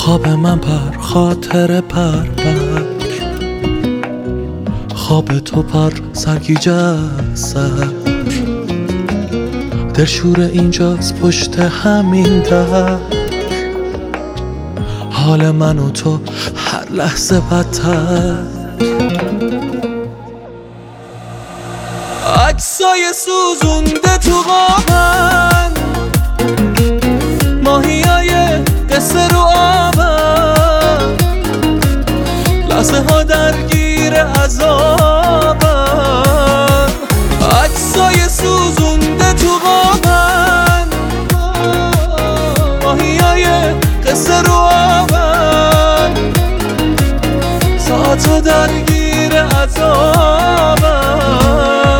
خواب من پر خاطر پر خواب تو پر سرگیجه سر دلشور اینجاست پشت همین در حال من و تو هر لحظه بدتر عکسای سوزونده تو قابن ماهیای قصه رو آبن لحظه ها درگیر عذابن عکسای سوزونده تو قابن ماهیای قصه رو آبن ساعت ها درگیر عذابن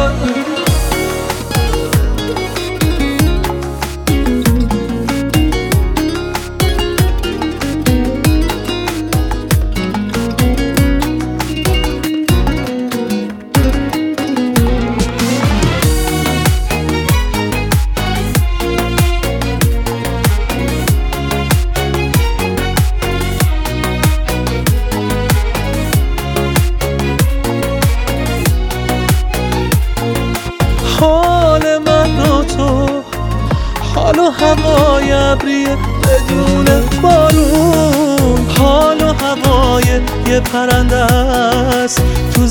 حال من و تو حال و هوای ابریه بدون بارون حال و هوای یه پرنده است تو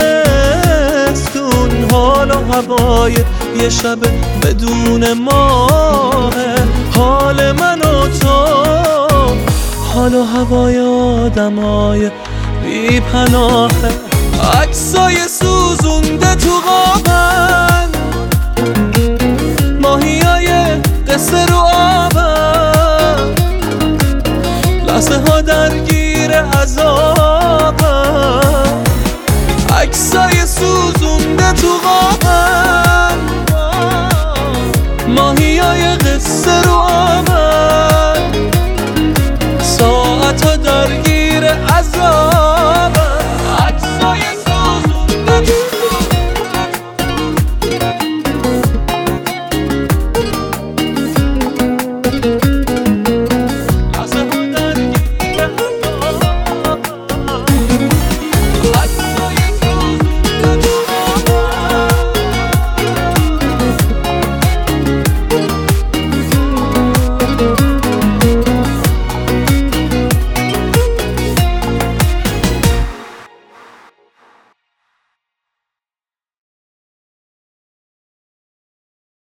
زمستون حال و هوای یه شب بدون ماه حال من و تو حال و هوای آدمای بی پناه عکسای سوزونده تو قابن ماهیای قصه رو آبن لحظه ها درگیر عذابن عکسای سوزونده تو قابن ماهیای قصه رو آبن